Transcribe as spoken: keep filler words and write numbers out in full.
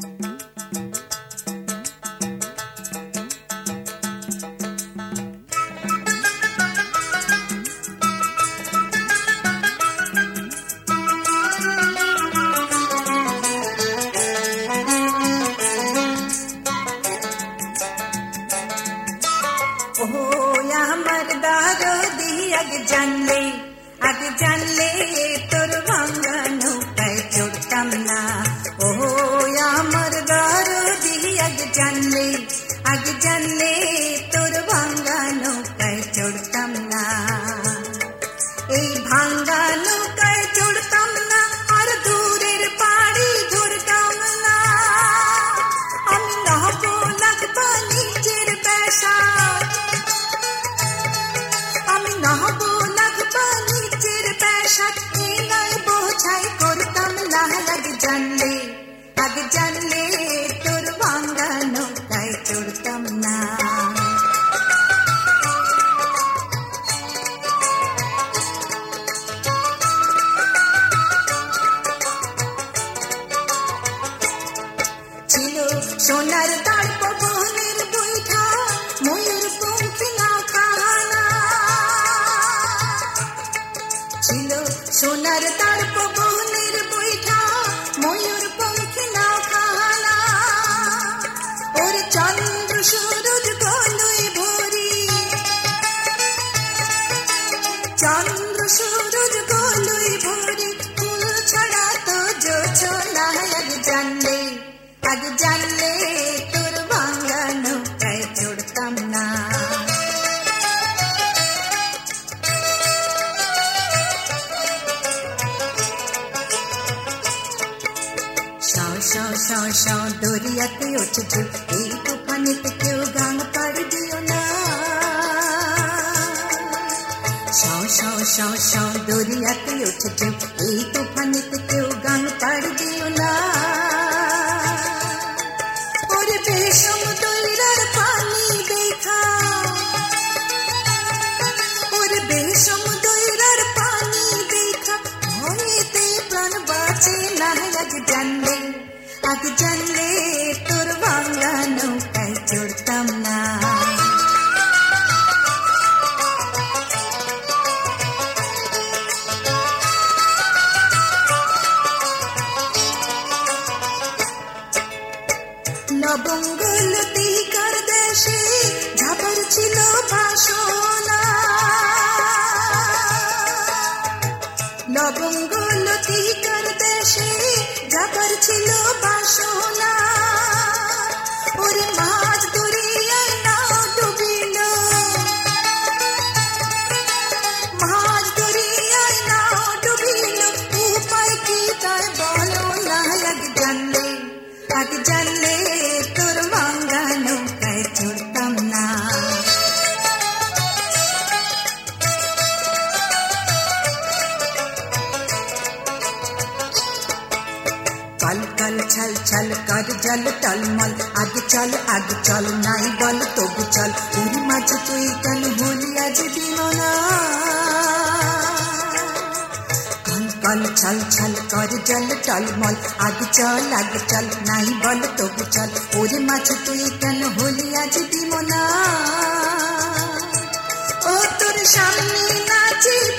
জানলে আগে জানলে তোর ভাঙা নৌকায় চড়তাম না। ও আমার দরদি আগে জানলে আগে জানলে তোর ভাঙা নৌকায় চড়তাম না। এই ভাঙা নৌকায় চড়তাম না আর দূরের পাড়ি ধরতাম না। আমি নহব লাগবা নিজের পেশা, আমি নহব লাগবা নিজের পেশা, এ নয় বোঝাই করতাম না। আগে জানলে আগে জানলে তোর ভাঙা নৌকায় চড়তাম না। ছিল সোনার দাঁড় পবনের বৈঠা, ময়ূর পঙ্খী নৌকানা। ছিল সোনার দাঁড় পবনের বৈঠা, ময়ূর পঙ্খী নৌকানা। ওর চন্দ্র সূরজ গলুই ভরি, চন্দ্র সূরজ গলুই ভরি, ফুল ছাড়া তো জোছনা। আগে জানলে আগে জানলে তোর ভাঙা নৌকায় চড়তাম না। শাও শাও শাও শাও দরিয়াতে ওঠে ঢেউ, এই তুফানেতে কেউ গান পাড়ি দিও না। শাও শাও শাও শাও দরিয়াতে ওঠে ঢেউ, এই তুফানেতে কেউ গান পাড়ি দিও না। ওরে বেশম দৈরার পানি দেখা, ওরে বেশম দৈরার পানি দেখা, ভয়েতে প্রাণ বাঁচে না। আগে জানলে আগে জানলে তোর ভাঙা নৌকায় চড়তাম না। লবঙ্গ লতিকার দেশে ঝাপার ছিল বাসনা, লবঙ্গ লতিকার দেশে ঝাপার ছিল বাসনা। ওরে মাছ দরিয়ায় নাও ডুবিল, মাছ দরিয়ায় নাও ডুবিল, উপায় কি তার বলো না। আগে জানলে আগে জানলে তোর ভাঙা নৌকায় চড়তাম না। কাল কাল ছল ছল কর জল টলমল, আগে চল আগে চল, নাই বল তবু চল। উড়ি মাঝে তুই কেন হলি আজ দিমনা। কাল ছল ছল কর জল টলমল, আগে চল আগে চল, নাই বল তবু চল। ওরে মাঝে তুই কেন হলি আজ দিমনা। ও তোর সামনে নাচি